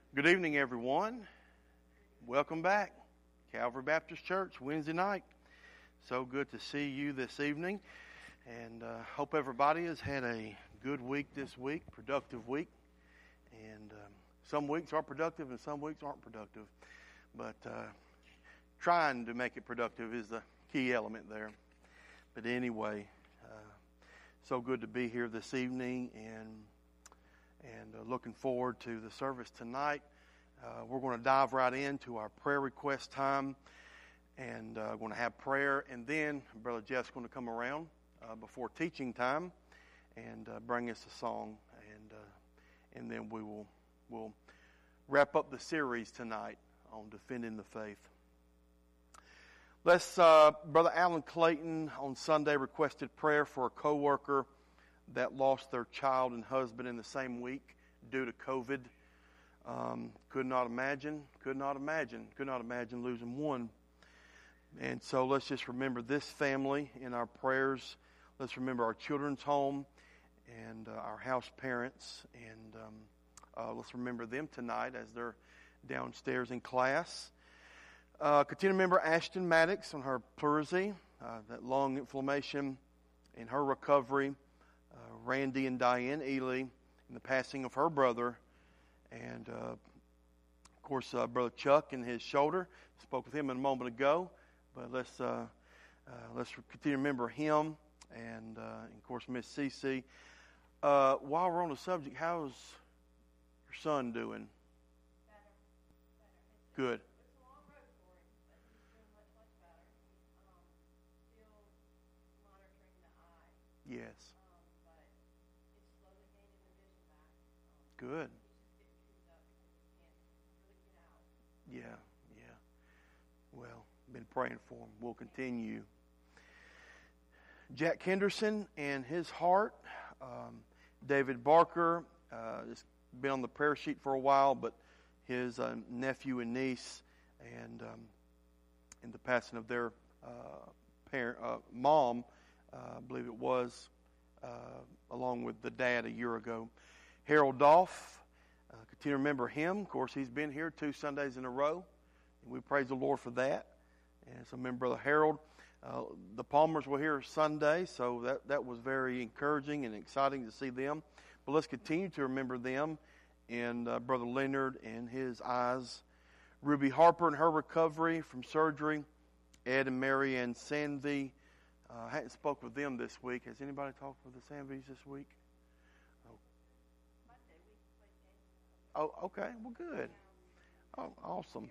Good evening, everyone. Welcome back. Calvary Baptist Church, Wednesday night. So good to see you this evening. And hope everybody has had a good week this week, productive week. And some weeks are productive and some weeks aren't productive. But trying to make it productive is the key element there. But anyway, so good to be here this evening and looking forward to the service tonight. We're going to dive right into our prayer request time, and going to have prayer, and then Brother Jeff's going to come around before teaching time and bring us a song, and then we'll wrap up the series tonight on defending the faith. Brother Alan Clayton on Sunday requested prayer for a co-worker that lost their child and husband in the same week due to COVID. Could not imagine losing one. And so let's just remember this family in our prayers. Let's remember our children's home and our house parents. And let's remember them tonight as they're downstairs in class. Continue to remember Ashton Maddox on her pleurisy, that lung inflammation in her recovery. Randy and Diane Ely in the passing of her brother, and of course Brother Chuck and his shoulder. Spoke with him a moment ago, but let's continue to remember him and of course Miss Cece. While we're on the subject, how's your son doing? Better. Good. It's a long road for him, but he's doing much better. He's still monitoring the eye. Yes. But it's slowly gaining the vision back. Good. He's just getting cooped up because he can't really get out. Yeah. Well, been praying for him. We'll continue. Jack Henderson and his heart. David Barker has been on the prayer sheet for a while, but his nephew and niece, and in the passing of their mom, I believe it was, along with the dad a year ago. Harold Dolph, continue to remember him. Of course, he's been here 2 Sundays in a row, and we praise the Lord for that. And so remember Brother Harold. The Palmers were here Sunday, so that was very encouraging and exciting to see them. But let's continue to remember them and Brother Leonard and his eyes. Ruby Harper and her recovery from surgery. Ed and Mary and Sandy. I hadn't spoke with them this week. Has anybody talked with the Sandys this week? Oh, okay. Well, good. Oh, awesome.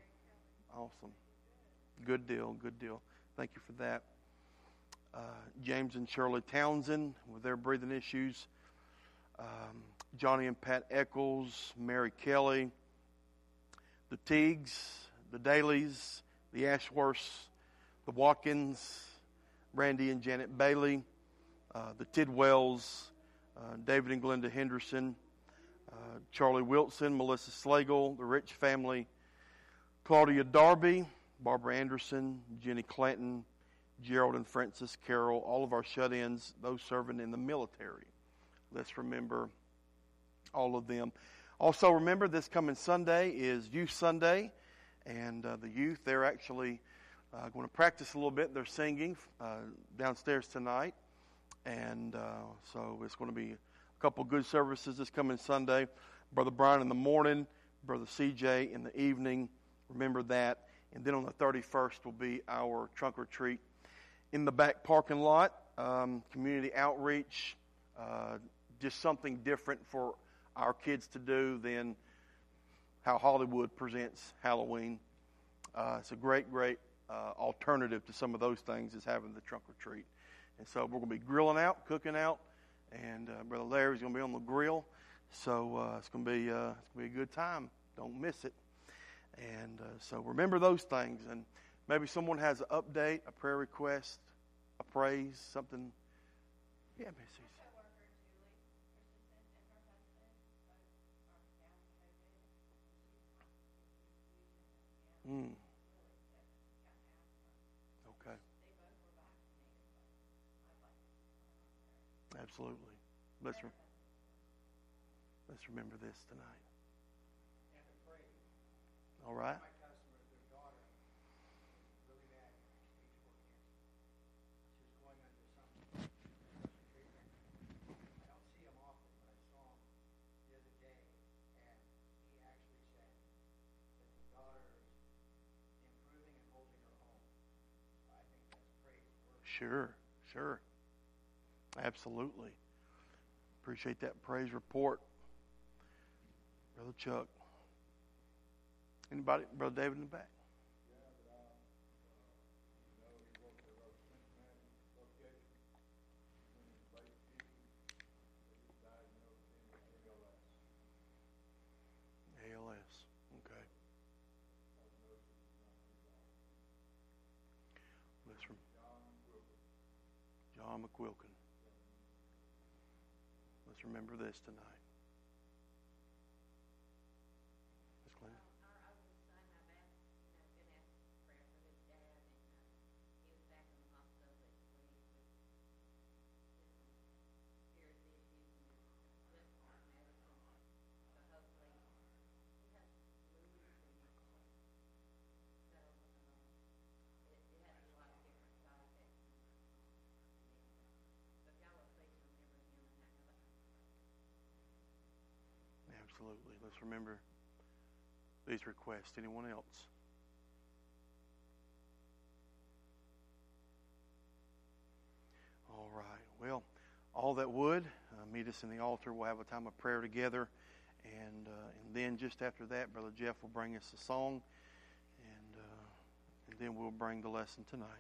Good deal. Thank you for that. James and Shirley Townsend with their breathing issues. Johnny and Pat Eccles, Mary Kelly, the Teagues, the Dailies, the Ashworths, the Watkins, Randy and Janet Bailey, the Tidwells, David and Glenda Henderson, Charlie Wilson, Melissa Slagle, the Rich family, Claudia Darby, Barbara Anderson, Jenny Clanton, Gerald and Francis Carroll, all of our shut-ins, those serving in the military. Let's remember all of them. Also remember this coming Sunday is Youth Sunday, and the youth, they're actually going to practice a little bit. They're singing downstairs tonight, and so it's going to be a couple good services this coming Sunday. Brother Brian in the morning, Brother CJ in the evening. Remember that. And then on the 31st will be our trunk or treat in the back parking lot, community outreach, just something different for our kids to do than how Hollywood presents Halloween. It's a great alternative to some of those things is having the trunk or treat. And so we're going to be grilling out, cooking out, and Brother Larry's going to be on the grill. So it's going to be a good time. Don't miss it. And so remember those things. And maybe someone has an update, a prayer request, a praise, something. Yeah, Missy. Okay. Absolutely. Let's remember this tonight. And to praise All right. My customer, their daughter, was really bad stage 4 cancer. She was going under some treatment. I don't see him often, but I saw him the other day, and he actually said that the daughter is improving and holding her own. I think that's praise worthy. Sure, sure. Absolutely. Appreciate that praise report, Brother Chuck. Anybody? Brother David in the back. ALS. Okay. John McQuilkin. Let's remember this tonight. Miss Glenn? Our oldest son, my been asked for prayer for his dad, and he was back in the hospital this week with some serious issues and is just on medicine. So hopefully he has blues and so it has a lot of different side effects. So if y'all will please remember him and that. Absolutely. Let's remember these requests. Anyone else? All right. Well, all that would meet us in the altar. We'll have a time of prayer together. And then just after that, Brother Jeff will bring us a song. And then we'll bring the lesson tonight.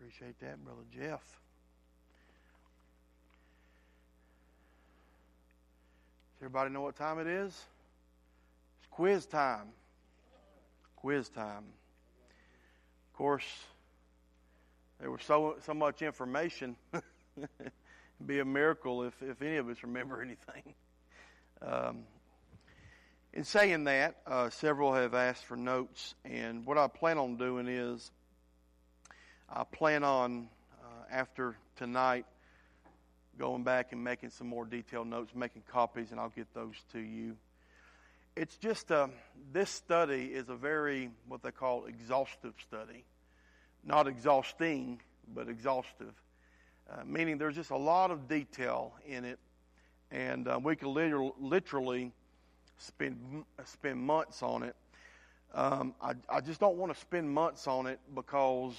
Appreciate that, Brother Jeff. Does everybody know what time it is? It's quiz time. Quiz time. Of course, there was so much information. It'd be a miracle if any of us remember anything. In saying that, several have asked for notes, and what I plan on doing is I plan on, after tonight, going back and making some more detailed notes, making copies, and I'll get those to you. It's just, this study is a very, what they call, exhaustive study. Not exhausting, but exhaustive. Meaning there's just a lot of detail in it, and we could literally spend months on it. I just don't want to spend months on it because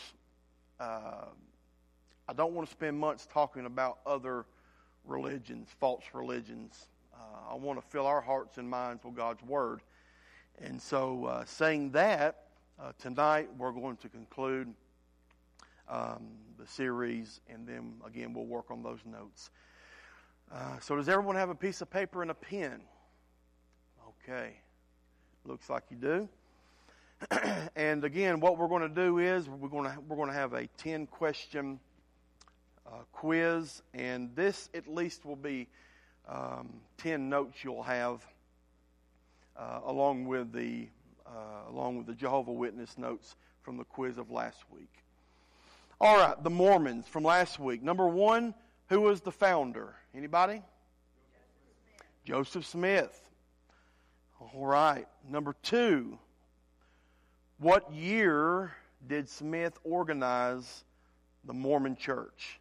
I don't want to spend months talking about other religions, false religions. I want to fill our hearts and minds with God's Word. And so saying that, tonight we're going to conclude the series, and then again we'll work on those notes. So does everyone have a piece of paper and a pen? Okay. Looks like you do. And again, what we're going to do is we're going to have a 10-question quiz, and this at least will be 10 notes you'll have along with the Jehovah's Witness notes from the quiz of last week. All right, the Mormons from last week. Number 1, who was the founder? Anybody? Joseph Smith. All right. Number 2, what year did Smith organize the Mormon Church?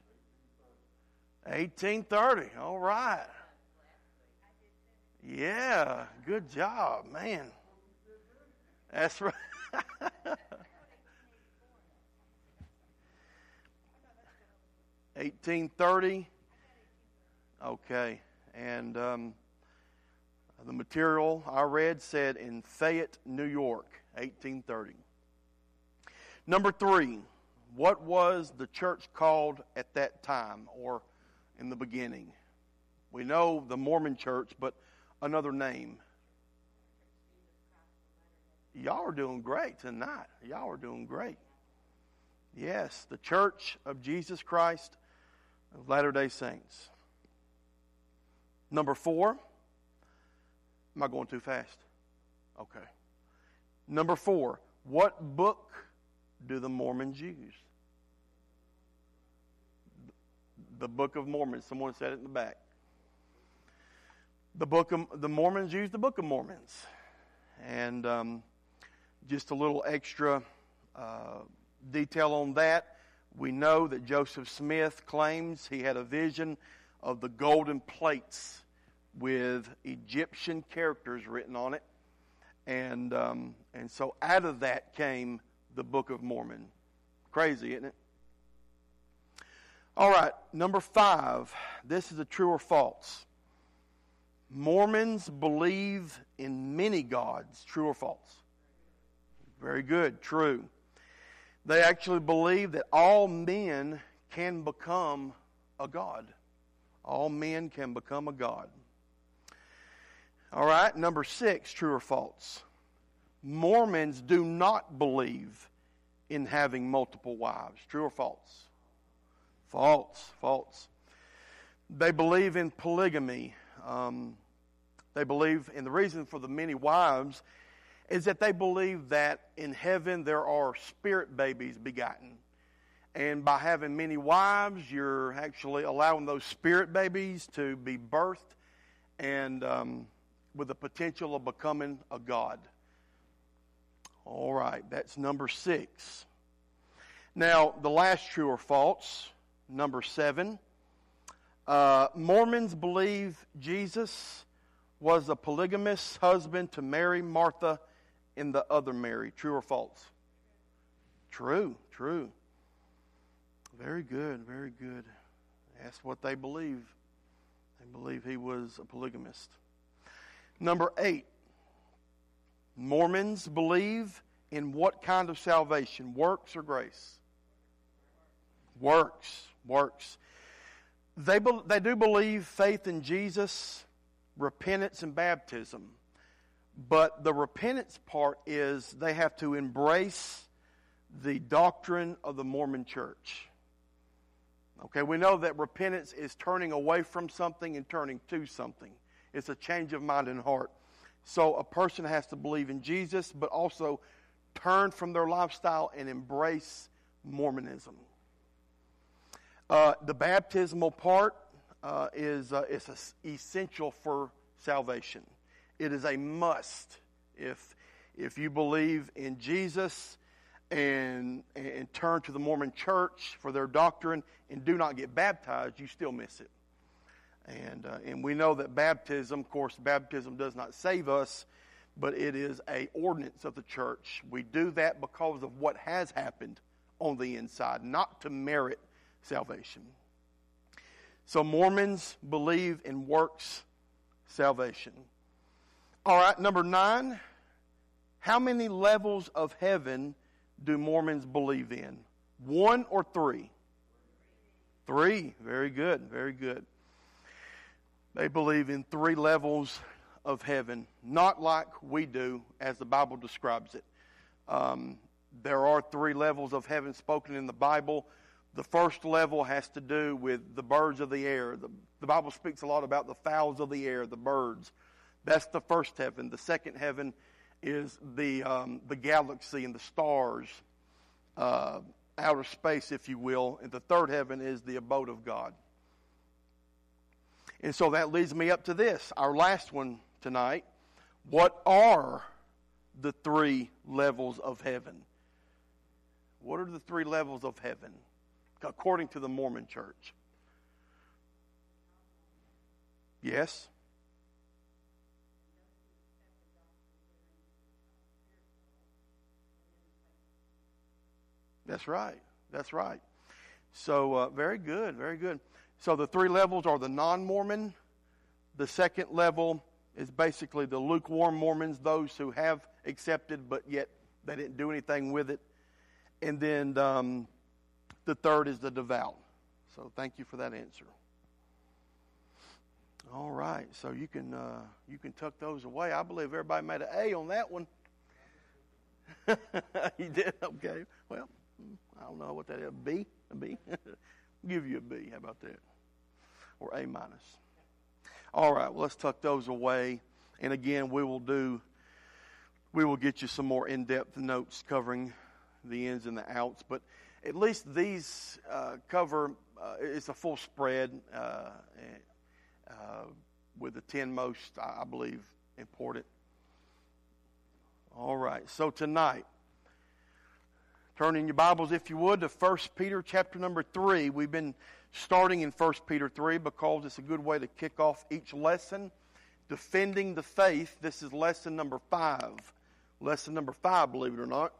1830. All right. Yeah, good job, man. That's right. 1830. Okay, and the material I read said in Fayette, New York, 1830. Number 3, what was the church called at that time or in the beginning? We know the Mormon Church, but another name. Y'all are doing great tonight. Y'all are doing great. Yes, the Church of Jesus Christ of Latter-day Saints. Number 4. Am I going too fast? Okay. Number 4. What book do the Mormons use? The Book of Mormon. Someone said it in the back. The Mormons use the Book of Mormons. And just a little extra detail on that. We know that Joseph Smith claims he had a vision of the golden plates with Egyptian characters written on it. And so out of that came the Book of Mormon. Crazy, isn't it? All right, number 5. This is a true or false. Mormons believe in many gods. True or false? Very good. True. They actually believe that all men can become a god. All men can become a god. All right, number 6, true or false? Mormons do not believe in having multiple wives. True or false? False. They believe in polygamy. They believe, and the reason for the many wives is that they believe that in heaven there are spirit babies begotten. And by having many wives, you're actually allowing those spirit babies to be birthed and with the potential of becoming a god. All right, that's number 6. Now, the last true or false, number 7. Mormons believe Jesus was a polygamous husband to Mary, Martha, and the other Mary. True or false? True. Very good. That's what they believe. They believe he was a polygamist. Number 8. Mormons believe in what kind of salvation? Works or grace? Works. They do believe faith in Jesus, repentance, and baptism. But the repentance part is they have to embrace the doctrine of the Mormon Church. Okay, we know that repentance is turning away from something and turning to something. It's a change of mind and heart. So a person has to believe in Jesus, but also turn from their lifestyle and embrace Mormonism. The baptismal part is essential for salvation. It is a must. If you believe in Jesus and turn to the Mormon Church for their doctrine and do not get baptized, you still miss it. And we know that baptism, of course, baptism does not save us, but it is an ordinance of the church. We do that because of what has happened on the inside, not to merit salvation. So Mormons believe in works salvation. All right, number 9. How many levels of heaven do Mormons believe in? 1 or 3? 3. Very good, very good. They believe in 3 levels of heaven, not like we do as the Bible describes it. There are 3 levels of heaven spoken in the Bible. The first level has to do with the birds of the air. The Bible speaks a lot about the fowls of the air, the birds. That's the first heaven. The second heaven is the galaxy and the stars, outer space, if you will. And the third heaven is the abode of God. And so that leads me up to this, our last one tonight. What are the 3 levels of heaven? What are the 3 levels of heaven, according to the Mormon Church? Yes? That's right. That's right. So, very good, very good. So the 3 levels are the non-Mormon. The second level is basically the lukewarm Mormons, those who have accepted, but yet they didn't do anything with it. And then the third is the devout. So thank you for that answer. All right, so you can tuck those away. I believe everybody made an A on that one. You did? Okay. Well, I don't know what that is. A B? A B? Give you a B. How about that? Or A minus. All right, well, let's tuck those away. And again, we will get you some more in-depth notes covering the ins and the outs. But at least these cover, it's a full spread with the 10 most, I believe, important. All right, so tonight, turn in your Bibles, if you would, to 1 Peter chapter number 3. We've been starting in 1 Peter 3 because it's a good way to kick off each lesson. Defending the faith. This is lesson number 5. Lesson number 5, believe it or not.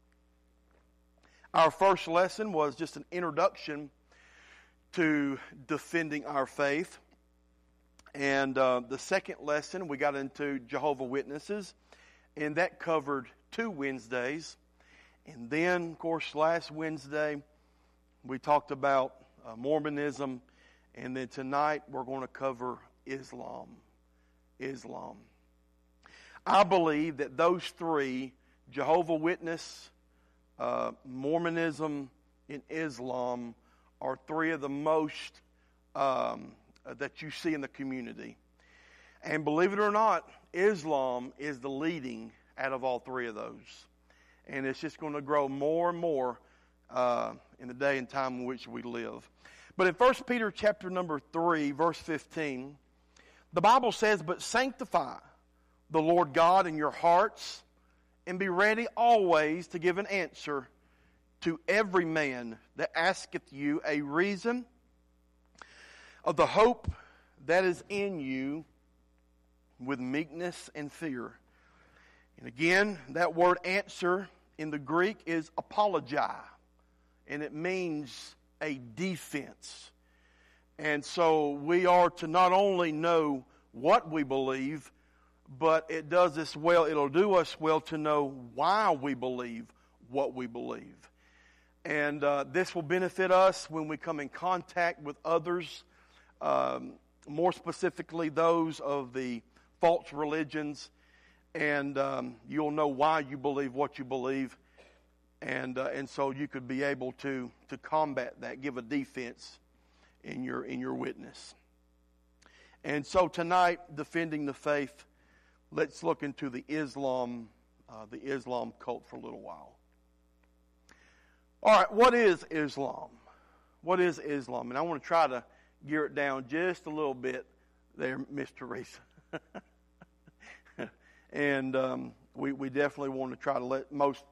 Our first lesson was just an introduction to defending our faith. And the second lesson, we got into Jehovah's Witnesses. And that covered 2 Wednesdays. And then, of course, last Wednesday, we talked about Mormonism. And then tonight, we're going to cover Islam. Islam. I believe that those 3, Jehovah's Witness, Mormonism, and Islam, are 3 of the most that you see in the community. And believe it or not, Islam is the leading out of all 3 of those. And it's just going to grow more and more in the day and time in which we live. But in 1 Peter chapter number 3, verse 15, the Bible says, "But sanctify the Lord God in your hearts, and be ready always to give an answer to every man that asketh you a reason of the hope that is in you with meekness and fear." And again, that word answer in the Greek is apologia, and it means a defense. And so we are to not only know what we believe, but it does us well, it'll do us well to know why we believe what we believe. And this will benefit us when we come in contact with others, more specifically those of the false religions. And you'll know why you believe what you believe. And so you could be able to combat that, give a defense in your witness. And so tonight, defending the faith, let's look into the Islam cult for a little while. All right, what is Islam? What is Islam? And I want to try to gear it down just a little bit there, Miss Teresa. And we definitely want to try to let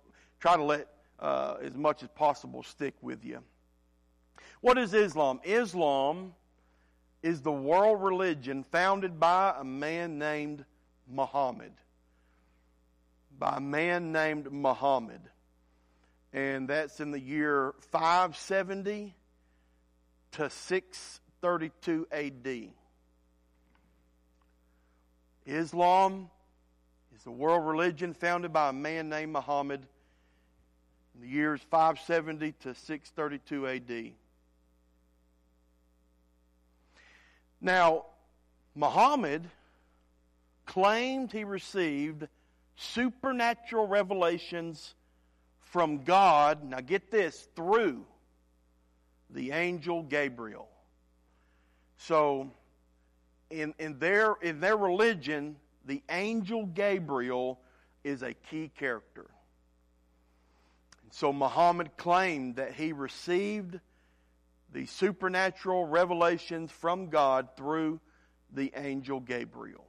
as much as possible stick with you. What is Islam? Islam is the world religion founded by a man named Muhammad. By a man named Muhammad. And that's in the year 570 to 632 AD. Islam is the world religion founded by a man named Muhammad in the years 570 to 632 AD. Now, Muhammad claimed he received supernatural revelations from God, now get this, through the angel Gabriel. So, in their religion, the angel Gabriel is a key character. So Muhammad claimed that he received the supernatural revelations from God through the angel Gabriel.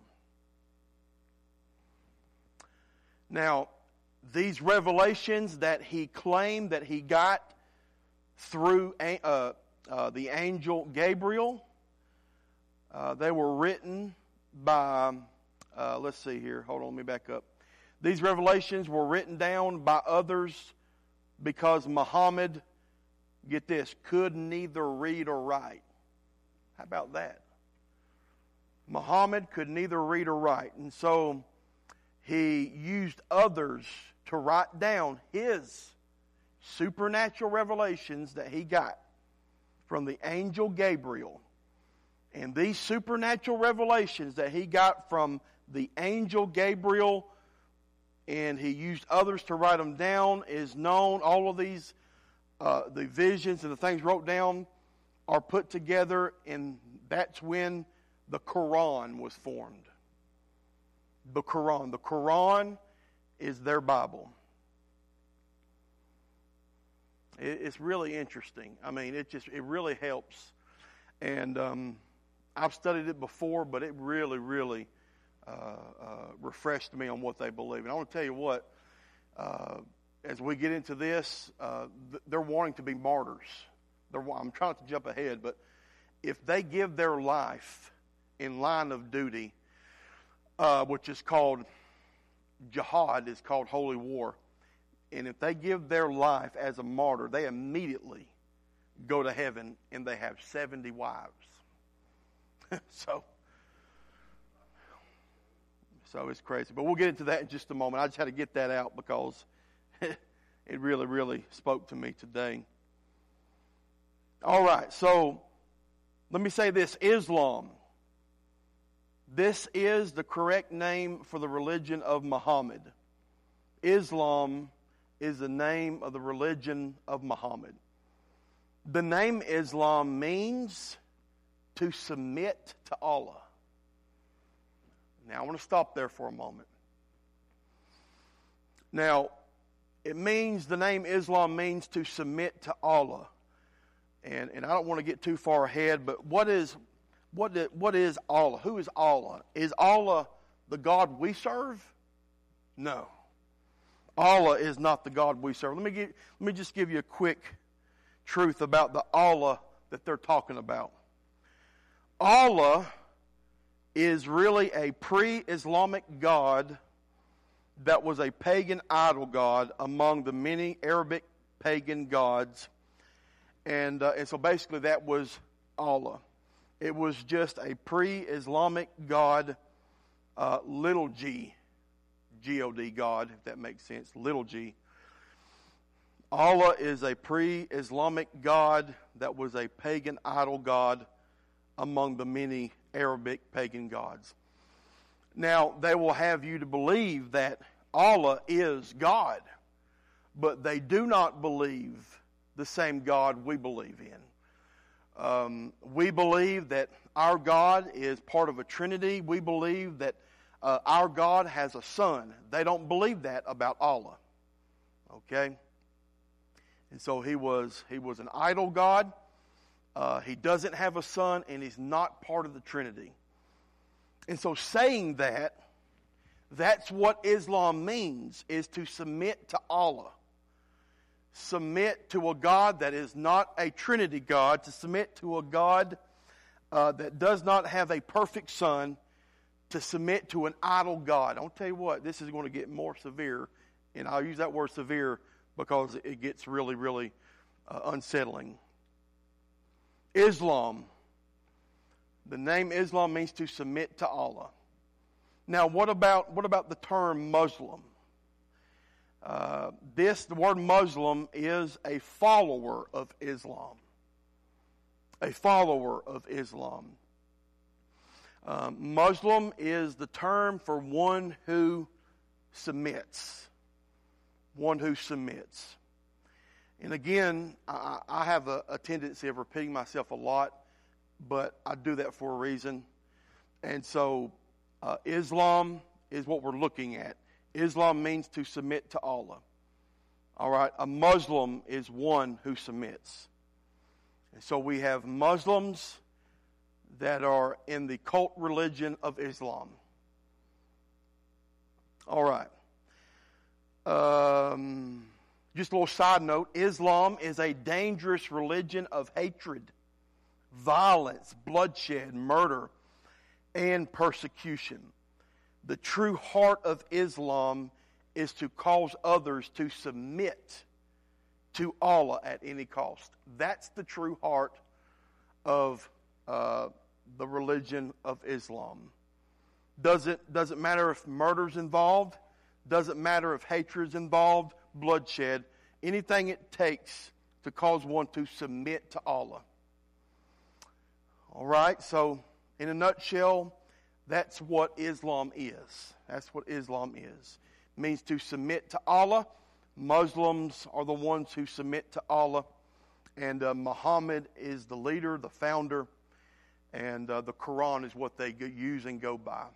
Now, these revelations that he claimed that he got through the angel Gabriel, they were written by, let's see here, hold on, let me back up. These revelations were written down by others because Muhammad, get this, could neither read or write. How about that? Muhammad could neither read or write. And so he used others to write down his supernatural revelations that he got from the angel Gabriel. And these supernatural revelations that he got from the angel Gabriel, and he used others to write them down, is known. All of these, the visions and the things wrote down are put together, and that's when the Quran was formed. The Quran. The Quran is their Bible. It's really interesting. I mean, it really helps. And I've studied it before, but it really, really refreshed me on what they believe. And I want to tell you what, as we get into this, they're wanting to be martyrs. I'm trying to jump ahead, but if they give their life in line of duty, which is called jihad, is called holy war, and if they give their life as a martyr, they immediately go to heaven, and they have 70 wives. So it's crazy. But we'll get into that in just a moment. I just had to get that out because it really, really spoke to me today. All right, so let me say this. Islam. This is the correct name for the religion of Muhammad. Islam is the name of the religion of Muhammad. The name Islam means to submit to Allah. Now, I want to stop there for a moment. Now, the name Islam means to submit to Allah. And I don't want to get too far ahead, but what is Allah? Who is Allah? Is Allah the God we serve? No. Allah is not the God we serve. Let me just give you a quick truth about the Allah that they're talking about. Allah is really a pre-Islamic God that was a pagan idol god among the many Arabic pagan gods. And so basically that was Allah. It was just a pre-Islamic God, little g, G-O-D, God, if that makes sense, little g. Allah is a pre-Islamic god that was a pagan idol god among the many Arabic pagan gods. Now, they will have you to believe that Allah is God, but they do not believe the same God we believe in. We believe that our God is part of a Trinity. We believe that our God has a son. They don't believe that about Allah. Okay? And so he was an idol god. He doesn't have a son, and he's not part of the Trinity. And so saying that, that's what Islam means, is to submit to Allah. Submit to a God that is not a Trinity God, to submit to a God that does not have a perfect son, to submit to an idol God. I'll tell you what, this is going to get more severe, and I'll use that word severe because it gets really, really unsettling. Islam. The name Islam means to submit to Allah. Now, what about the term Muslim? The word Muslim is a follower of Islam. A follower of Islam. Muslim is the term for one who submits. One who submits. And again, I have a tendency of repeating myself a lot, but I do that for a reason. And so, Islam is what we're looking at. Islam means to submit to Allah. All right, a Muslim is one who submits. And so we have Muslims that are in the cult religion of Islam. All right. Just a little side note, Islam is a dangerous religion of hatred, violence, bloodshed, murder, and persecution. The true heart of Islam is to cause others to submit to Allah at any cost. That's the true heart of the religion of Islam. Doesn't matter if murder's involved. Doesn't matter if hatred's involved, bloodshed. Anything it takes to cause one to submit to Allah. All right, so in a nutshell, that's what Islam is. That's what Islam is. It means to submit to Allah. Muslims are the ones who submit to Allah. And Muhammad is the leader, the founder. And the Quran is what they use and go by.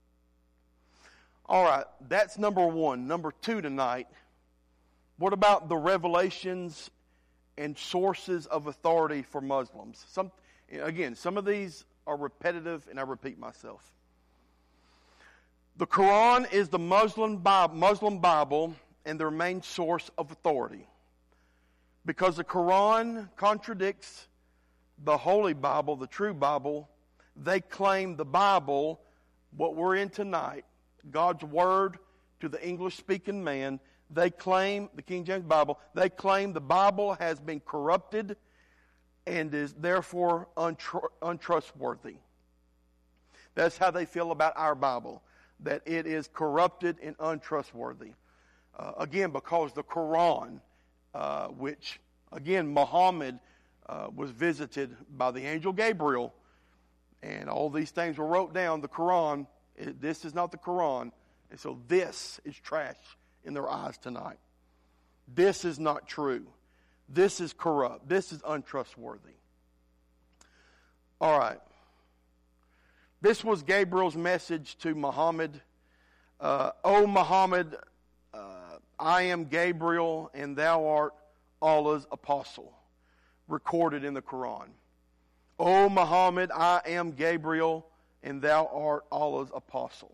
All right, that's number one. Number two tonight, what about the revelations and sources of authority for Muslims? Some of these are repetitive, and I repeat myself. The Quran is the Muslim Bible and their main source of authority. Because the Quran contradicts the Holy Bible, the true Bible, they claim the Bible, what we're in tonight, God's Word to the English-speaking man, they claim, the King James Bible, they claim the Bible has been corrupted and is therefore untrustworthy. That's how they feel about our Bible, that it is corrupted and untrustworthy. Again, because the Quran, which, again, Muhammad was visited by the angel Gabriel, and all these things were wrote down, the Quran, this is not the Quran, and so this is trash in their eyes tonight. This is not true. This is corrupt. This is untrustworthy. All right. This was Gabriel's message to Muhammad. O Muhammad, I am Gabriel, and thou art Allah's apostle. Recorded in the Quran. O Muhammad, I am Gabriel, and thou art Allah's apostle.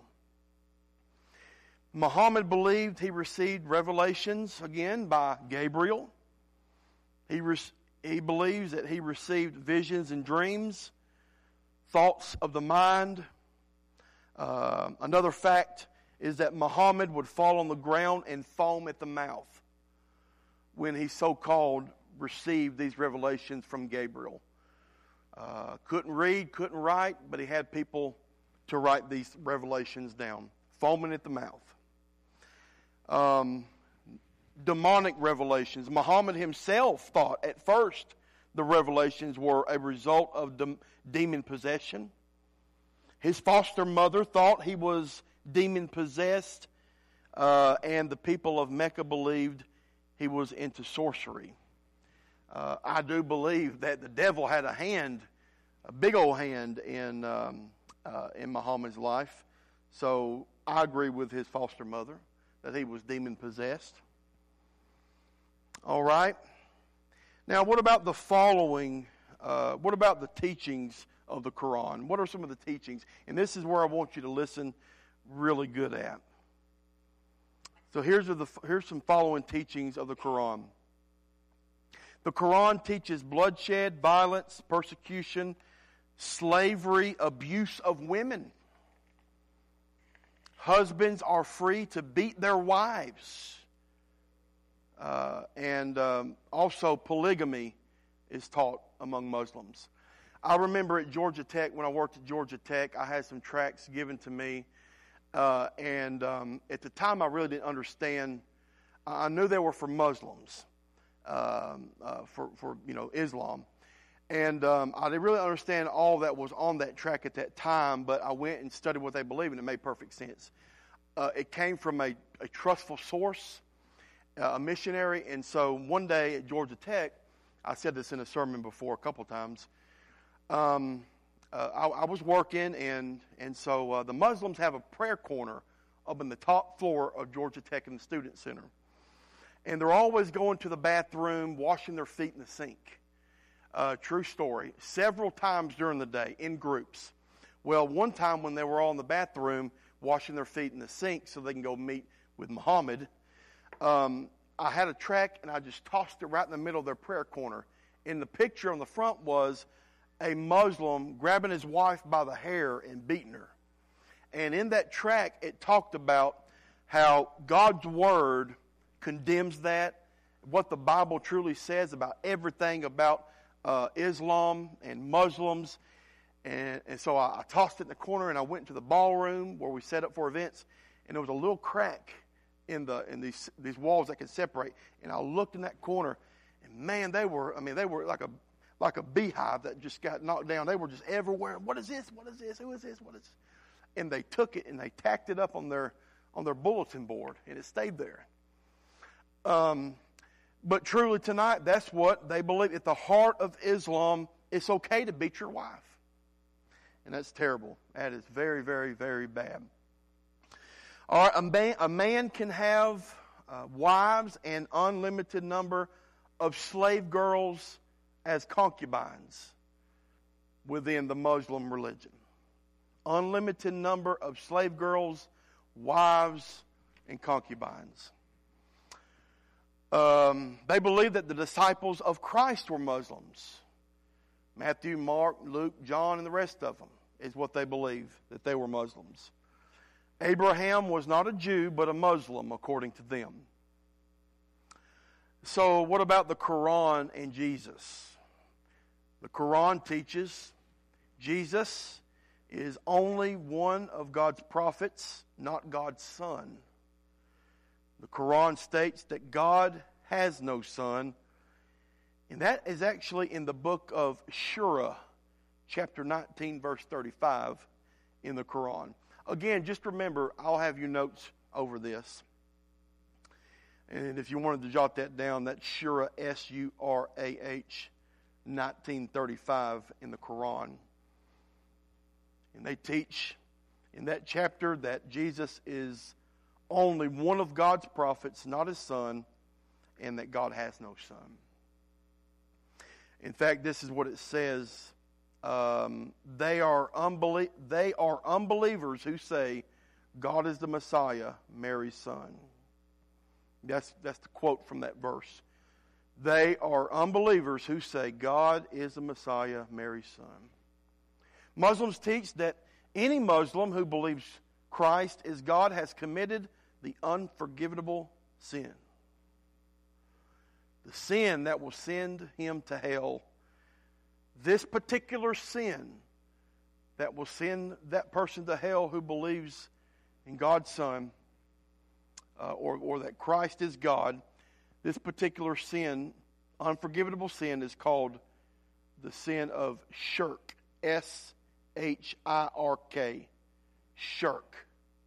Muhammad believed he received revelations, again, by Gabriel. He believes that he received visions and dreams, thoughts of the mind. Another fact is that Muhammad would fall on the ground and foam at the mouth when he so-called received these revelations from Gabriel. Couldn't read, couldn't write, but he had people to write these revelations down, foaming at the mouth. demonic revelations. Muhammad himself thought at first the revelations were a result of demon possession. His foster mother thought he was demon possessed, and the people of Mecca believed he was into sorcery. I do believe that the devil had a big old hand in Muhammad's life. So I agree with his foster mother that he was demon possessed. All right. Now, what about the following? What about the teachings of the Quran? What are some of the teachings? And this is where I want you to listen really good at. So here's some following teachings of the Quran. The Quran teaches bloodshed, violence, persecution, slavery, abuse of women. Husbands are free to beat their wives. And also polygamy is taught among Muslims. I remember at Georgia Tech, when I worked at Georgia Tech, I had some tracts given to me. And at the time, I really didn't understand. I knew they were for Muslims, for Islam. And I didn't really understand all that was on that tract at that time, but I went and studied what they believe, and it made perfect sense. It came from a trustful source, a missionary. And so one day at Georgia Tech, I said this in a sermon before a couple times, I was working, and so the Muslims have a prayer corner up in the top floor of Georgia Tech in the Student Center. And they're always going to the bathroom, washing their feet in the sink. True story. Several times during the day, in groups. Well, one time when they were all in the bathroom, washing their feet in the sink so they can go meet with Muhammad, I had a tract, and I just tossed it right in the middle of their prayer corner. And the picture on the front was a Muslim grabbing his wife by the hair and beating her. And in that tract, it talked about how God's Word condemns that, what the Bible truly says about everything about Islam and Muslims. And so I tossed it in the corner, and I went into the ballroom where we set up for events, and there was a little crack in these walls that could separate. And I looked in that corner, and man, they were like a beehive that just got knocked down. They were just everywhere. What is this? What is this? Who is this? What is this? And they took it and they tacked it up on their bulletin board, and it stayed there. But truly tonight, that's what they believe. At the heart of Islam, it's okay to beat your wife. And that's terrible. That is very, very, very bad. All right, a man can have wives and unlimited number of slave girls as concubines within the Muslim religion. Unlimited number of slave girls, wives, and concubines. They believe that the disciples of Christ were Muslims. Matthew, Mark, Luke, John, and the rest of them is what they believe, that they were Muslims. Abraham was not a Jew, but a Muslim, according to them. So what about the Quran and Jesus? The Quran teaches Jesus is only one of God's prophets, not God's son. The Quran states that God has no son, and that is actually in the book of Shura, chapter 19, verse 35 in the Quran. Again, just remember, I'll have you notes over this. And if you wanted to jot that down, that's Shura, S-U-R-A-H, 1935 in the Quran. And they teach in that chapter that Jesus is only one of God's prophets, not his son, and that God has no son. In fact, this is what it says. They are unbelievers who say God is the Messiah, Mary's son. That's the quote from that verse. They are unbelievers who say God is the Messiah, Mary's son. Muslims teach that any Muslim who believes Christ is God has committed the unforgivable sin. The sin that will send him to hell. This particular sin that will send that person to hell who believes in God's Son, or that Christ is God, This particular sin, unforgivable sin, is called the sin of shirk. S-H-I-R-K. Shirk.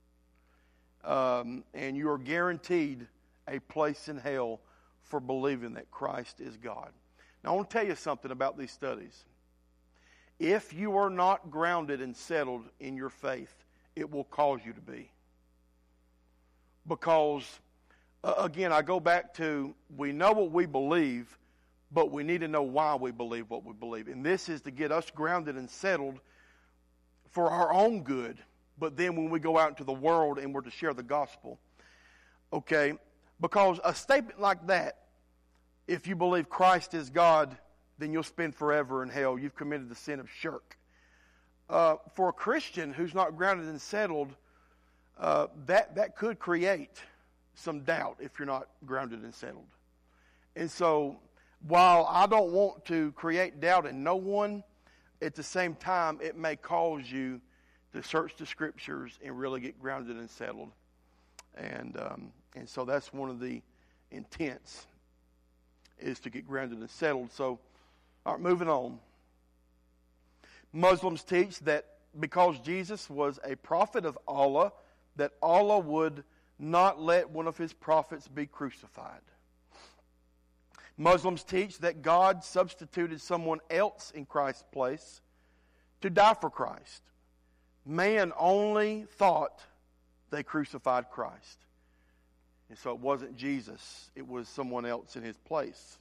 And you are guaranteed a place in hell for believing that Christ is God. Now, I want to tell you something about these studies. If you are not grounded and settled in your faith, it will cause you to be. Because, again, I go back to, we know what we believe, but we need to know why we believe what we believe. And this is to get us grounded and settled for our own good. But then when we go out into the world and we're to share the gospel, okay, because a statement like that, if you believe Christ is God, then you'll spend forever in hell. You've committed the sin of shirk. For a Christian who's not grounded and settled, that could create some doubt if you're not grounded and settled. And so, while I don't want to create doubt in no one, at the same time, it may cause you to search the Scriptures and really get grounded and settled. And so that's one of the intents, is to get grounded and settled. So, all right, moving on. Muslims teach that because Jesus was a prophet of Allah, that Allah would not let one of his prophets be crucified. Muslims teach that God substituted someone else in Christ's place to die for Christ. Man only thought they crucified Christ. And so it wasn't Jesus. It was someone else in his place.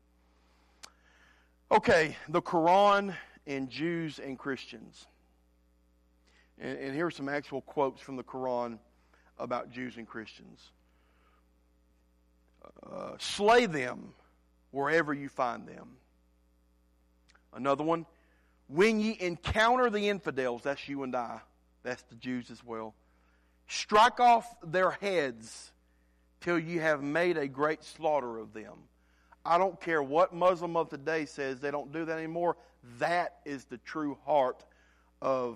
Okay, the Quran and Jews and Christians. And here are some actual quotes from the Quran about Jews and Christians. Slay them wherever you find them. Another one, when ye encounter the infidels, that's you and I, that's the Jews as well, strike off their heads till you have made a great slaughter of them. I don't care what Muslim of today says, they don't do that anymore. That is the true heart of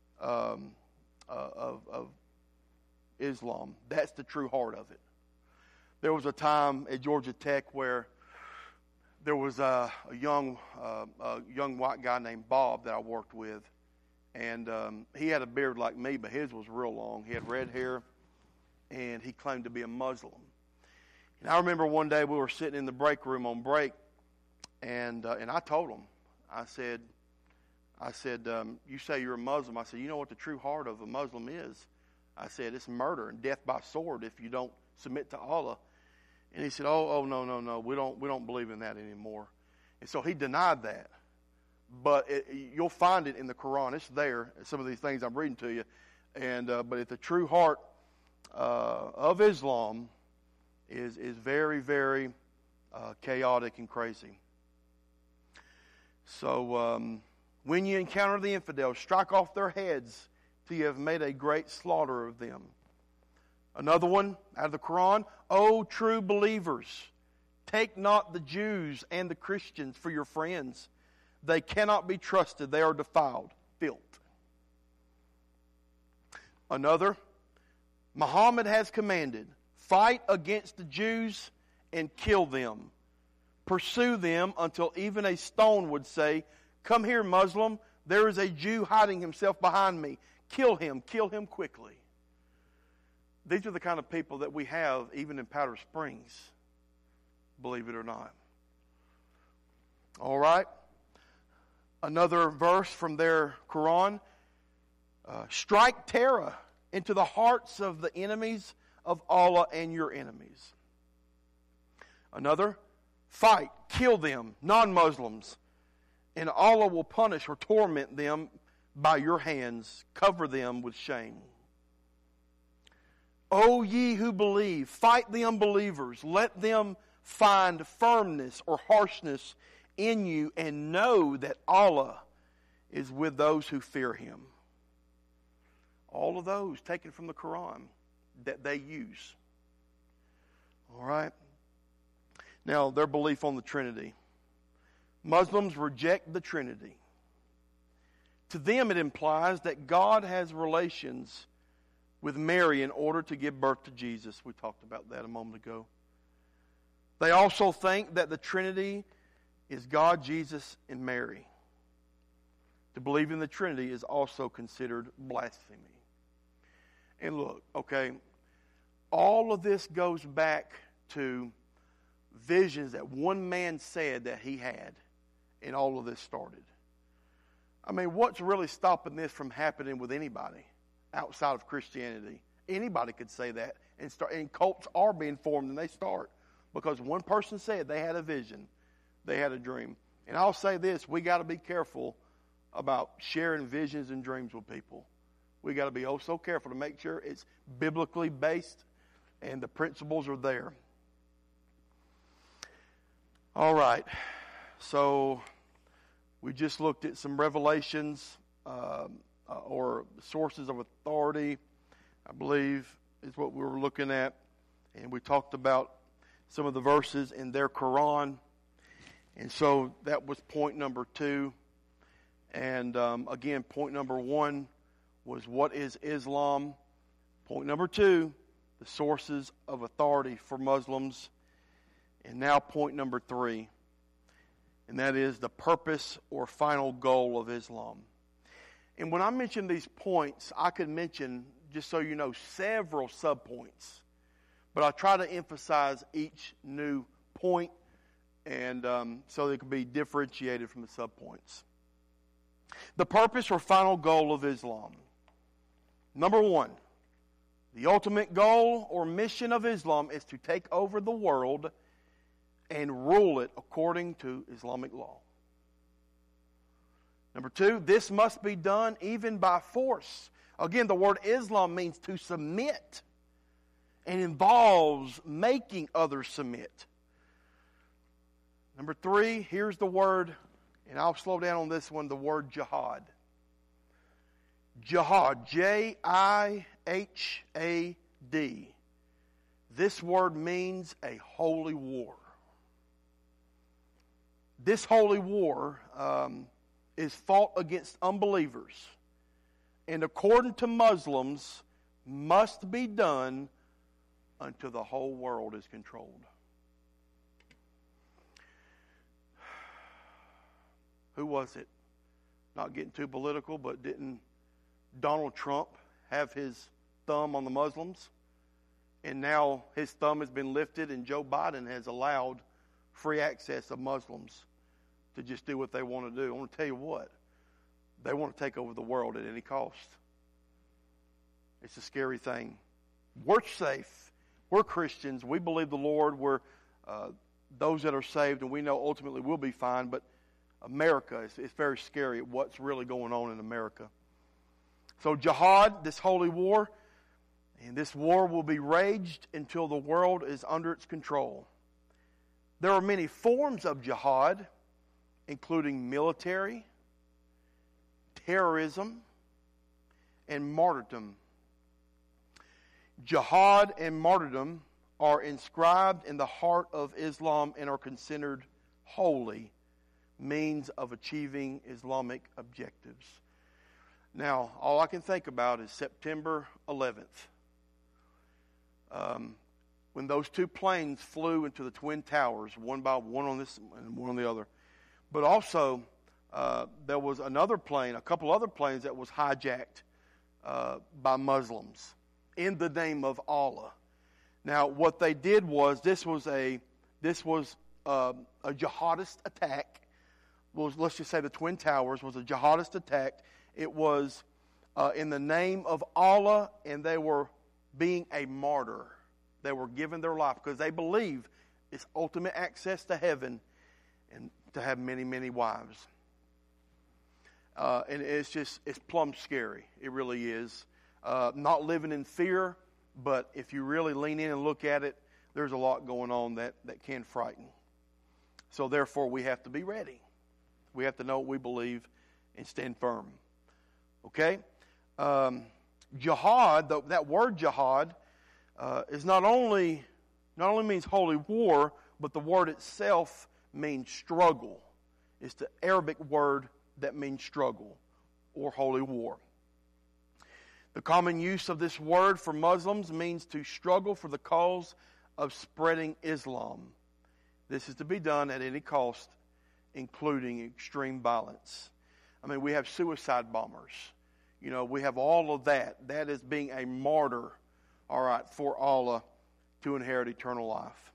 Islam. That's the true heart of it. There was a time at Georgia Tech where there was a young white guy named Bob that I worked with, and he had a beard like me, but his was real long. He had red hair, and he claimed to be a Muslim. And I remember one day we were sitting in the break room on break, and I told him, I said, you say you're a Muslim. I said, you know what the true heart of a Muslim is? I said, it's murder and death by sword if you don't submit to Allah. And he said, oh, no, we don't believe in that anymore. And so he denied that. But you'll find it in the Quran. It's there, some of these things I'm reading to you. And but at the true heart of Islam is very, very chaotic and crazy. So when you encounter the infidels, strike off their heads till you have made a great slaughter of them. Another one out of the Quran, O true believers, take not the Jews and the Christians for your friends. They cannot be trusted. They are defiled, filth. Another, Muhammad has commanded, fight against the Jews and kill them. Pursue them until even a stone would say, come here, Muslim, there is a Jew hiding himself behind me. Kill him quickly. These are the kind of people that we have even in Powder Springs, believe it or not. All right. Another verse from their Quran. Strike terror into the hearts of the enemies of Allah and your enemies. Another, fight, kill them, non-Muslims, and Allah will punish or torment them by your hands. Cover them with shame. O ye who believe, fight the unbelievers. Let them find firmness or harshness in you, and know that Allah is with those who fear Him. All of those taken from the Quran that they use. All right. Now, their belief on the Trinity. Muslims reject the Trinity. To them, it implies that God has relations with Mary in order to give birth to Jesus. We talked about that a moment ago. They also think that the Trinity is God, Jesus, and Mary. To believe in the Trinity is also considered blasphemy. And look, okay, all of this goes back to visions that one man said that he had, and all of this started. I mean, what's really stopping this from happening with anybody outside of Christianity? Anybody could say that, and cults are being formed, and they start because one person said they had a vision, they had a dream. And I'll say this: we got to be careful about sharing visions and dreams with people. We got to be oh so careful to make sure it's biblically based and the principles are there. All right, so we just looked at some revelations or sources of authority, I believe is what we were looking at. And we talked about some of the verses in their Quran. And so that was point number 2. And again, point number 1 was what is Islam? Point number 2, the sources of authority for Muslims. And now point number 3, and that is the purpose or final goal of Islam. And when I mention these points, I could mention, just so you know, several subpoints. But I try to emphasize each new point, and so they can be differentiated from the subpoints. The purpose or final goal of Islam. Number 1, the ultimate goal or mission of Islam is to take over the world and rule it according to Islamic law. Number 2, this must be done even by force. Again, the word Islam means to submit and involves making others submit. Number 3, here's the word, and I'll slow down on this one, the word jihad. Jihad, Jihad. This word means a holy war. This holy war is fought against unbelievers, and according to Muslims, must be done until the whole world is controlled. Who was it? Not getting too political, but didn't Donald Trump have his thumb on the Muslims? And now his thumb has been lifted, and Joe Biden has allowed free access of Muslims to just do what they want to do. I want to tell you what, they want to take over the world at any cost. It's a scary thing. We're safe. We're Christians. We believe the Lord. We're those that are saved, and we know ultimately we'll be fine. But America, it's very scary what's really going on in America. So jihad, this holy war, and this war will be waged until the world is under its control. There are many forms of jihad, including military, terrorism, and martyrdom. Jihad and martyrdom are inscribed in the heart of Islam and are considered holy means of achieving Islamic objectives. Now, all I can think about is September 11th. When those 2 planes flew into the Twin Towers, one by one on this and one on the other. But also, there was another plane, a couple other planes that was hijacked by Muslims in the name of Allah. Now, what they did was this was a jihadist attack. Well, let's just say the Twin Towers was a jihadist attack. It was in the name of Allah, and they were being a martyr. They were giving their life because they believe it's ultimate access to heaven and to have many, many wives. And it's plumb scary. It really is. Not living in fear, but if you really lean in and look at it, there's a lot going on that can frighten. So therefore, we have to be ready. We have to know what we believe and stand firm. Okay? Jihad, that word jihad, is not only means holy war, but the word itself means struggle. It's the Arabic word that means struggle or holy war. The common use of this word for Muslims means to struggle for the cause of spreading Islam. This is to be done at any cost, including extreme violence. I mean, we have suicide bombers. You know, we have all of that. That is being a martyr, all right, for Allah to inherit eternal life.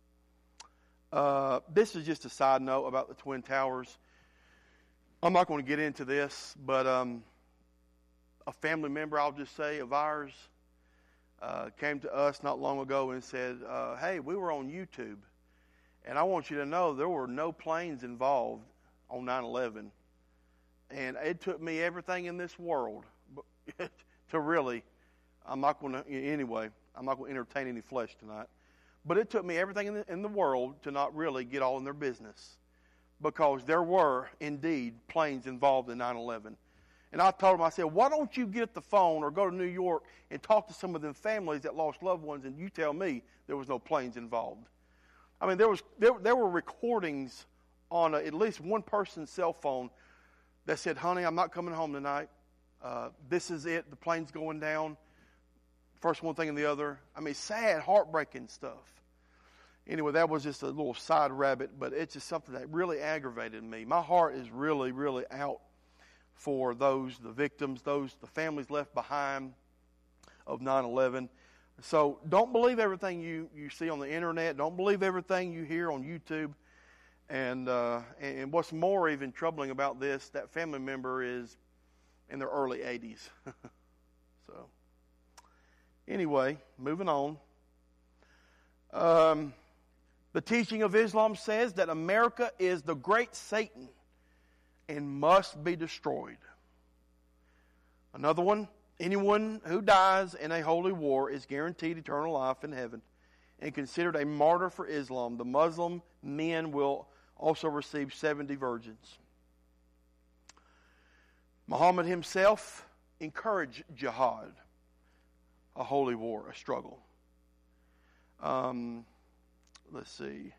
This is just a side note about the Twin Towers. I'm not going to get into this, but a family member, I'll just say, of ours came to us not long ago and said, hey, we were on YouTube, and I want you to know there were no planes involved on 9/11. And it took me everything in this world to really, I'm not going to entertain any flesh tonight. But it took me everything in the world to not really get all in their business. Because there were, indeed, planes involved in 9/11. And I told him, I said, why don't you get the phone or go to New York and talk to some of them families that lost loved ones, and you tell me there was no planes involved. I mean, there were recordings on at least one person's cell phone that said, honey, I'm not coming home tonight. This is it. The plane's going down. First one thing and the other. I mean, sad, heartbreaking stuff. Anyway, that was just a little side rabbit, but it's just something that really aggravated me. My heart is really, really out for the victims, the families left behind of 9/11. So don't believe everything you see on the internet. Don't believe everything you hear on YouTube. And what's more even troubling about this, that family member is in their early 80s. So, anyway, moving on. The teaching of Islam says that America is the great Satan and must be destroyed. Another one, anyone who dies in a holy war is guaranteed eternal life in heaven and considered a martyr for Islam. The Muslim men will also receive 70 virgins. Muhammad himself encouraged jihad, a holy war, a struggle. Let's see.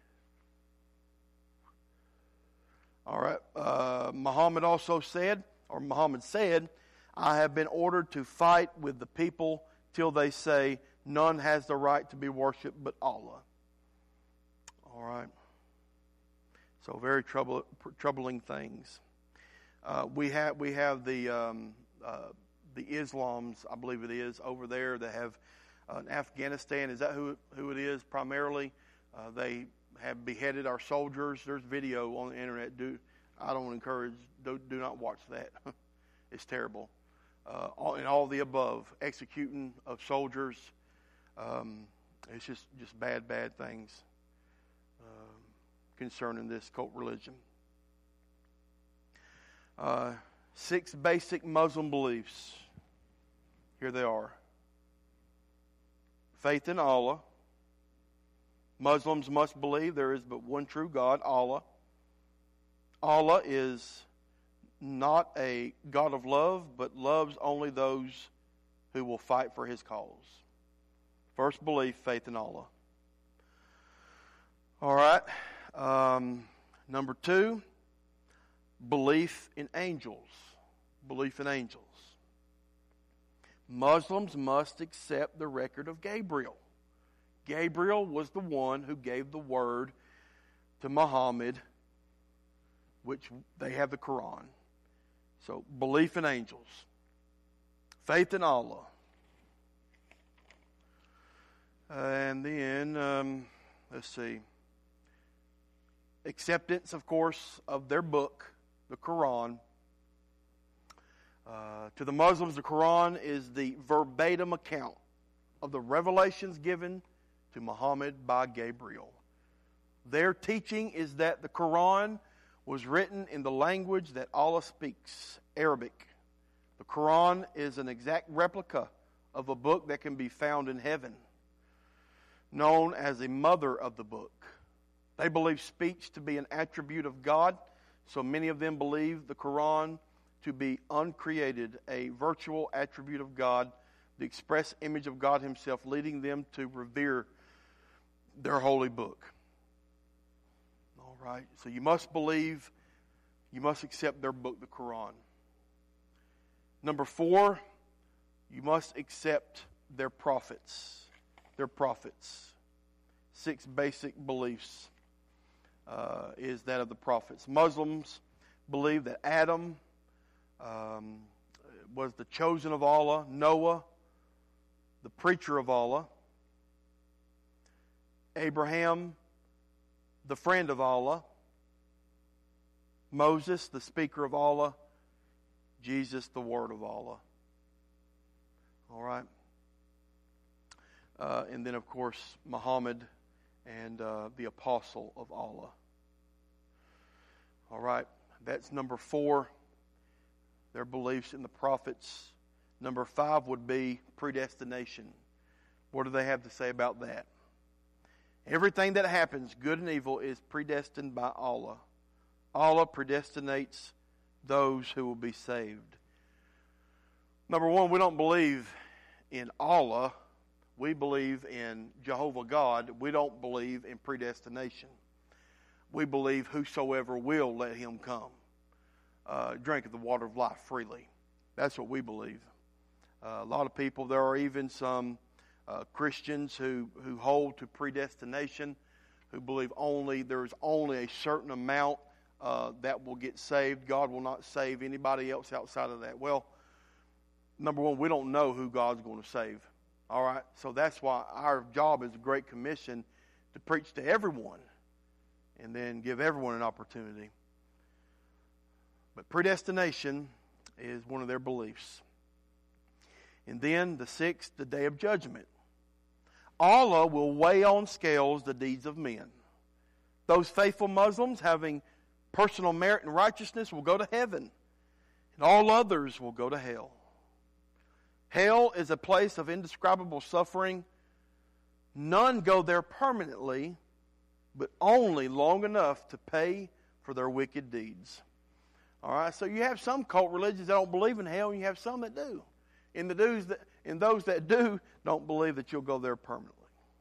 All right. Muhammad said, I have been ordered to fight with the people till they say none has the right to be worshipped but Allah. All right. So very troubling things. We have the Islams, I believe it is, over there that have in Afghanistan. Is that who it is primarily? They have beheaded our soldiers. There's video on the internet. Do not watch that. It's terrible. And all the above, executing of soldiers. It's just bad things concerning this cult religion. 6 basic Muslim beliefs. Here they are. Faith in Allah. Muslims must believe there is but one true God, Allah. Allah is not a God of love, but loves only those who will fight for His cause. First belief, faith in Allah. All right. Number 2, belief in angels. Belief in angels. Muslims must accept the record of Gabriel. Gabriel was the one who gave the word to Muhammad, which they have the Quran. So, belief in angels. Faith in Allah. And then, let's see. Acceptance, of course, of their book, the Quran. To the Muslims, the Quran is the verbatim account of the revelations given to Muhammad by Gabriel. Their teaching is that the Quran was written in the language that Allah speaks, Arabic. The Quran is an exact replica of a book that can be found in heaven, known as a mother of the book. They believe speech to be an attribute of God, so many of them believe the Quran to be uncreated, a virtual attribute of God, the express image of God Himself, leading them to revere their holy book. All right, so you must believe, you must accept their book, the Quran. Number 4, you must accept their prophets. Their prophets. 6 basic beliefs. is that of the prophets. Muslims believe that Adam was the chosen of Allah, Noah, the preacher of Allah, Abraham, the friend of Allah, Moses, the speaker of Allah, Jesus, the word of Allah. All right? And then, of course, Muhammad and the apostle of Allah. All right, that's number 4, their beliefs in the prophets. Number 5 would be predestination. What do they have to say about that? Everything that happens, good and evil, is predestined by Allah. Allah predestinates those who will be saved. Number 1, we don't believe in Allah. We believe in Jehovah God. We don't believe in predestination. We believe whosoever will, let him come. Drink of the water of life freely. That's what we believe. A lot of people, there are even some Christians who hold to predestination, who believe there's only a certain amount that will get saved. God will not save anybody else outside of that. Well, number 1, we don't know who God's going to save. All right? So that's why our job is a Great Commission to preach to everyone and then give everyone an opportunity. But predestination is one of their beliefs. And then the 6th, the Day of Judgment. Allah will weigh on scales the deeds of men. Those faithful Muslims having personal merit and righteousness will go to heaven, and all others will go to hell. Hell is a place of indescribable suffering. None go there permanently, but only long enough to pay for their wicked deeds. All right, so you have some cult religions that don't believe in hell, and you have some that do. And those that do don't believe that you'll go there permanently.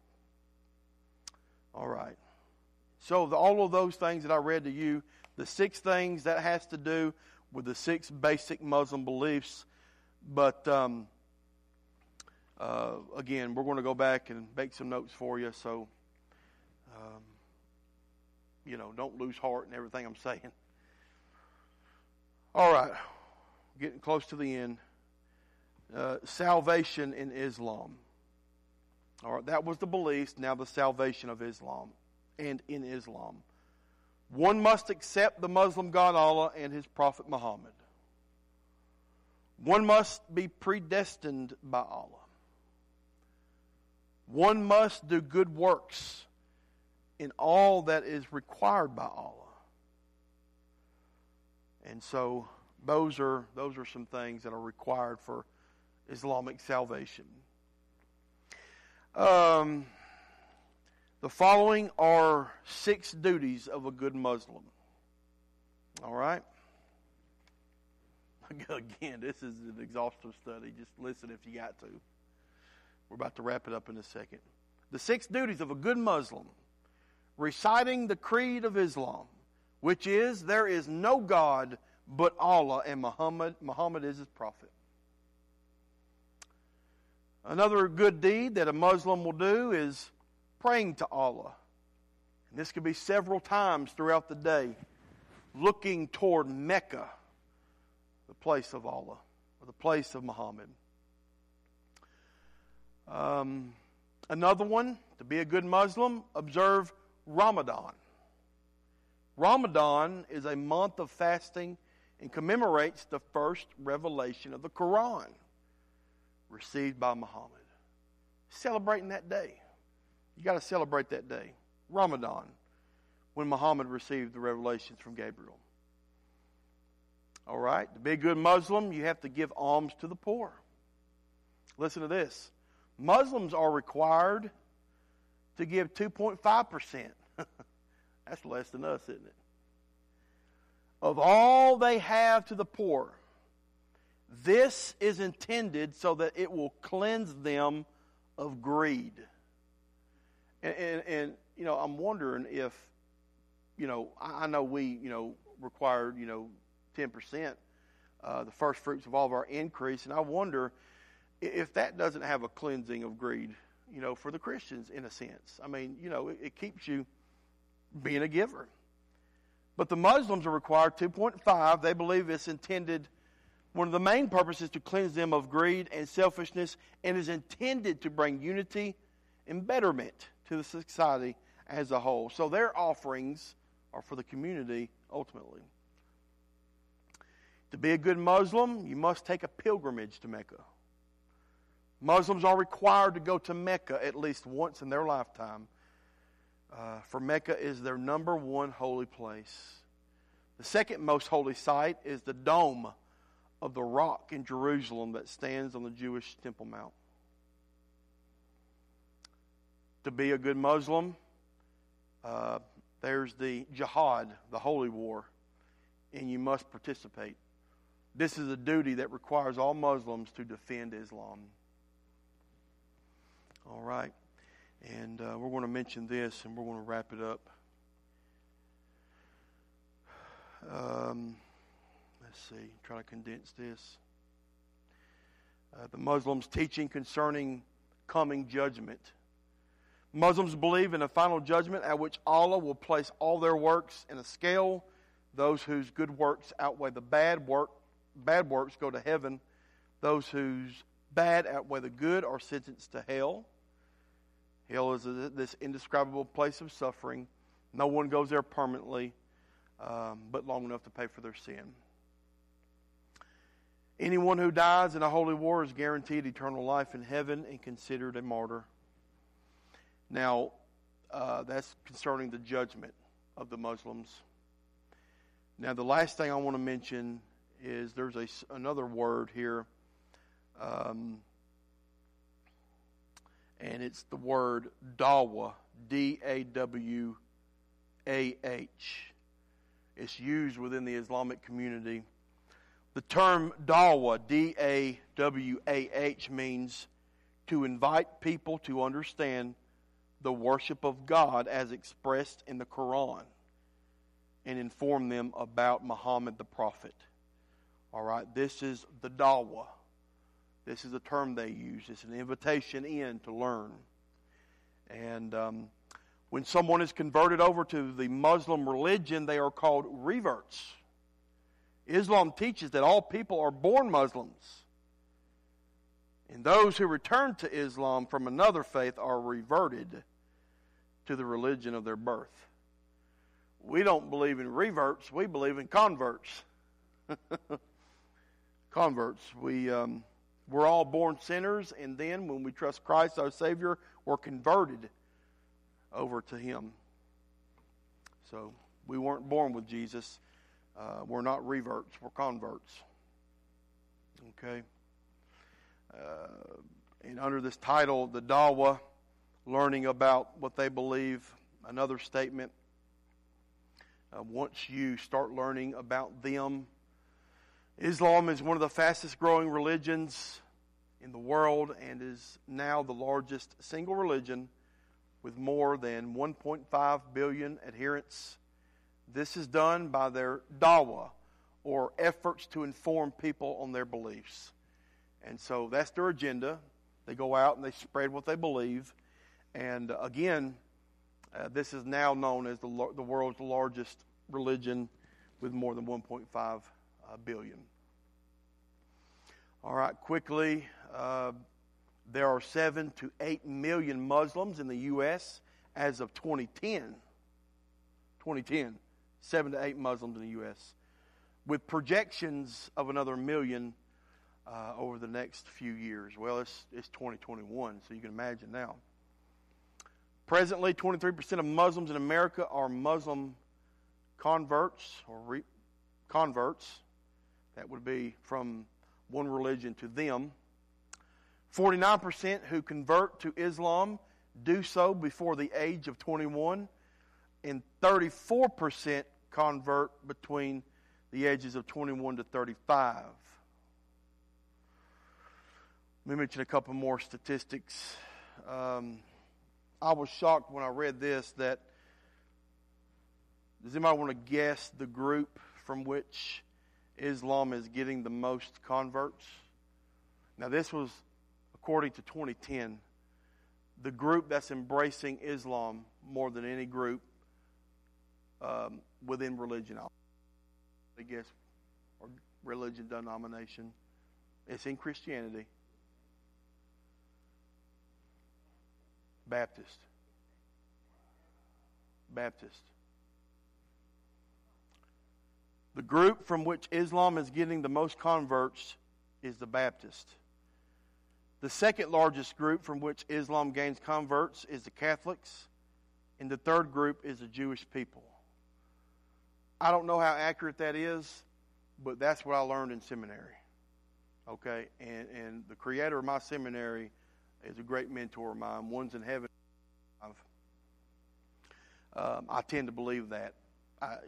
All right. So all of those things that I read to you, the 6 things, that has to do with the 6 basic Muslim beliefs. But again, we're going to go back and make some notes for you, so don't lose heart in everything I'm saying. All right, getting close to the end. Salvation in Islam. All right, that was the beliefs. Now the salvation of Islam and in Islam. One must accept the Muslim God Allah and His Prophet Muhammad. One must be predestined by Allah. One must do good works in all that is required by Allah. And so those are some things that are required for Islamic salvation. The following are 6 duties of a good Muslim. All right? Again, this is an exhaustive study. Just listen if you got to. We're about to wrap it up in a second. The 6 duties of a good Muslim. Reciting the creed of Islam, which is, there is no God but Allah, and Muhammad is His prophet. Another good deed that a Muslim will do is praying to Allah. And this could be several times throughout the day, looking toward Mecca, the place of Allah, or the place of Muhammad. Another one, to be a good Muslim, observe Ramadan. Ramadan is a month of fasting and commemorates the first revelation of the Quran received by Muhammad. Celebrating that day. You got to celebrate that day. Ramadan, when Muhammad received the revelations from Gabriel. All right, to be a good Muslim, you have to give alms to the poor. Listen to this. Muslims are required to give 2.5%. That's less than us, isn't it? Of all they have to the poor. This is intended so that it will cleanse them of greed. And I'm wondering if, I know we, required, 10%, the first fruits of all of our increase. And I wonder if that doesn't have a cleansing of greed, for the Christians in a sense. I mean, it keeps you being a giver. But the Muslims are required 2.5. They believe it's intended, one of the main purposes, to cleanse them of greed and selfishness, and is intended to bring unity and betterment to the society as a whole. So their offerings are for the community ultimately. To be a good Muslim, you must take a pilgrimage to Mecca. Muslims are required to go to Mecca at least once in their lifetime. For Mecca is their number one holy place. The second most holy site is the Dome of the Rock in Jerusalem that stands on the Jewish Temple Mount. To be a good Muslim, there's the jihad, the holy war, and you must participate. This is a duty that requires all Muslims to defend Islam. All right. And we're going to mention this, and we're going to wrap it up. Let's see. Try to condense this. The Muslims' teaching concerning coming judgment. Muslims believe in a final judgment at which Allah will place all their works in a scale. Those whose good works outweigh the bad works go to heaven. Those whose bad outweigh the good are sentenced to hell. Hell is this indescribable place of suffering. No one goes there permanently, but long enough to pay for their sin. Anyone who dies in a holy war is guaranteed eternal life in heaven and considered a martyr. Now, that's concerning the judgment of the Muslims. Now, the last thing I want to mention is there's another word here. And it's the word dawah, D-A-W-A-H. It's used within the Islamic community. The term dawah, D-A-W-A-H, means to invite people to understand the worship of God as expressed in the Quran and inform them about Muhammad the Prophet. All right, this is the dawah. This is a term they use. It's an invitation in to learn. And when someone is converted over to the Muslim religion, they are called reverts. Islam teaches that all people are born Muslims. And those who return to Islam from another faith are reverted to the religion of their birth. We don't believe in reverts. We believe in converts. Converts. We're all born sinners, and then when we trust Christ, our Savior, we're converted over to Him. So we weren't born with Jesus. We're not reverts. We're converts. Okay? And under this title, the Dawah, learning about what they believe, another statement. Once you start learning about them, Islam is one of the fastest growing religions in the world and is now the largest single religion with more than 1.5 billion adherents. This is done by their dawah, or efforts to inform people on their beliefs. And so that's their agenda. They go out and they spread what they believe. And again, this is now known as the world's largest religion with more than 1.5 billion. All right, quickly, there are 7 to 8 million Muslims in the U.S. as of 2010. 7 to 8 Muslims in the U.S., with projections of another million over the next few years. Well, it's 2021, so you can imagine now. Presently, 23% of Muslims in America are Muslim converts or converts. That would be from one religion to them. 49% who convert to Islam do so before the age of 21, and 34% convert between the ages of 21 to 35. Let me mention a couple more statistics. I was shocked when I read this that, does anybody want to guess the group from which Islam is getting the most converts? Now, this was according to 2010. The group that's embracing Islam more than any group within religion, I guess, or religion denomination. It's in Christianity. Baptist. The group from which Islam is getting the most converts is the Baptist. The second largest group from which Islam gains converts is the Catholics. And the third group is the Jewish people. I don't know how accurate that is, but that's what I learned in seminary. Okay? And the creator of my seminary is a great mentor of mine. One's in heaven. I tend to believe that. I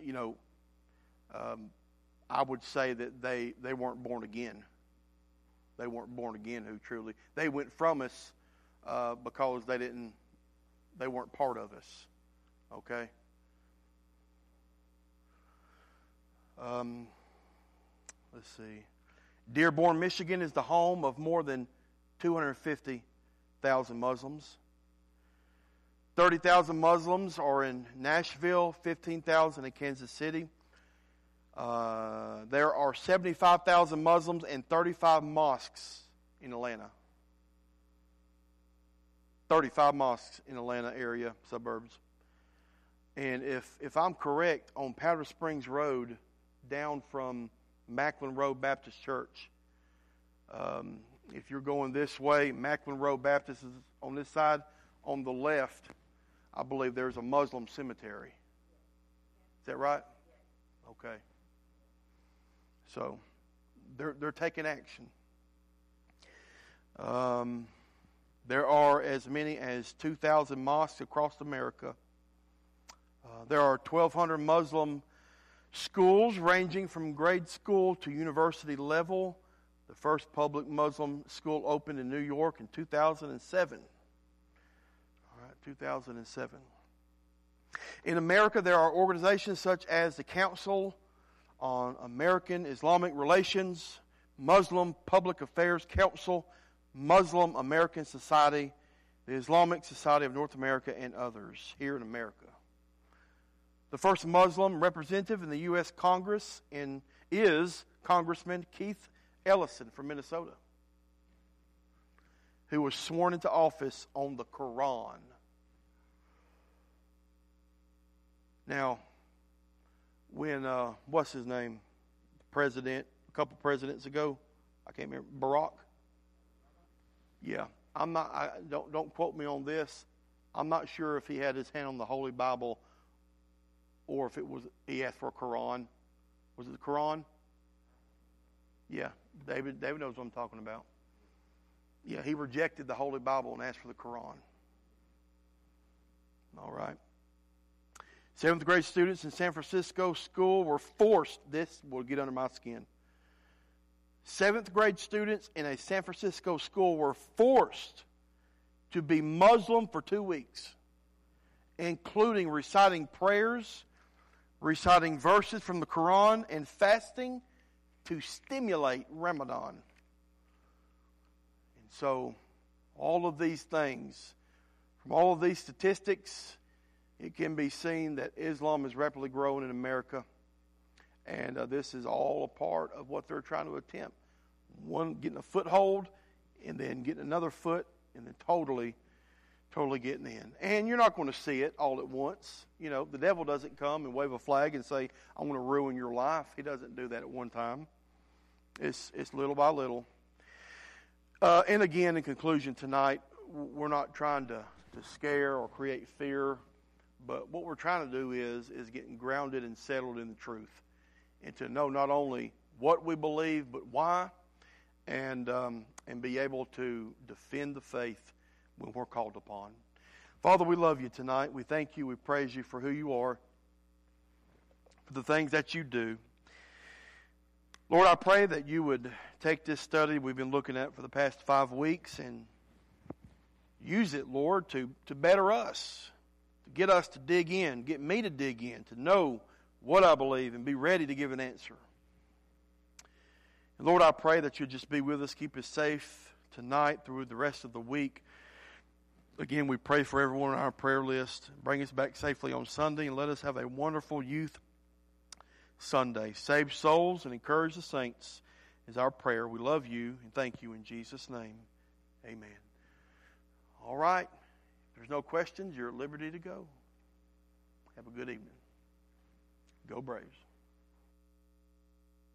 would say that they weren't born again. They weren't born again who truly. They went from us because they weren't part of us. Okay? Let's see. Dearborn, Michigan is the home of more than 250,000 Muslims. 30,000 Muslims are in Nashville, 15,000 in Kansas City. There are 75,000 Muslims and 35 mosques in Atlanta. 35 mosques in Atlanta area, suburbs. And if I'm correct, on Powder Springs Road, down from Macklin Road Baptist Church, if you're going this way, Macklin Road Baptist is on this side. On the left, I believe there's a Muslim cemetery. Is that right? Okay. So, they're taking action. There are as many as 2,000 mosques across America. There are 1,200 Muslim schools ranging from grade school to university level. The first public Muslim school opened in New York in 2007. All right, 2007. In America, there are organizations such as the Council on American Islamic Relations, Muslim Public Affairs Council, Muslim American Society, the Islamic Society of North America, and others here in America. The first Muslim representative in the U.S. Congress is Congressman Keith Ellison from Minnesota, who was sworn into office on the Quran. Now, when, what's his name, a couple presidents ago, I can't remember, Barack? Yeah, don't quote me on this. I'm not sure if he had his hand on the Holy Bible or if he asked for a Quran. Was it the Quran? Yeah, David knows what I'm talking about. Yeah, he rejected the Holy Bible and asked for the Quran. All right. 7th grade students in San Francisco school were forced, this will get under my skin. 7th grade students in a San Francisco school were forced to be Muslim for 2 weeks, including reciting prayers, reciting verses from the Quran, and fasting to stimulate Ramadan. And so, all of these things, from all of these statistics, it can be seen that Islam is rapidly growing in America. And this is all a part of what they're trying to attempt. One, getting a foothold, and then getting another foot, and then totally getting in. And you're not going to see it all at once. You know, the devil doesn't come and wave a flag and say, "I'm going to ruin your life." He doesn't do that at one time. It's little by little. And again, in conclusion tonight, we're not trying to scare or create fear, but what we're trying to do is getting grounded and settled in the truth, and to know not only what we believe, but why, and be able to defend the faith when we're called upon. Father, we love you tonight. We thank you. We praise you for who you are, for the things that you do. Lord, I pray that you would take this study we've been looking at for the past 5 weeks and use it, Lord, to better us, to get us to dig in, get me to dig in, to know what I believe and be ready to give an answer. And Lord, I pray that you'll just be with us, keep us safe tonight through the rest of the week. Again, we pray for everyone on our prayer list. Bring us back safely on Sunday and let us have a wonderful youth Sunday. Save souls and encourage the saints is our prayer. We love you and thank you in Jesus' name. Amen. All right. If there's no questions, you're at liberty to go. Have a good evening. Go Braves.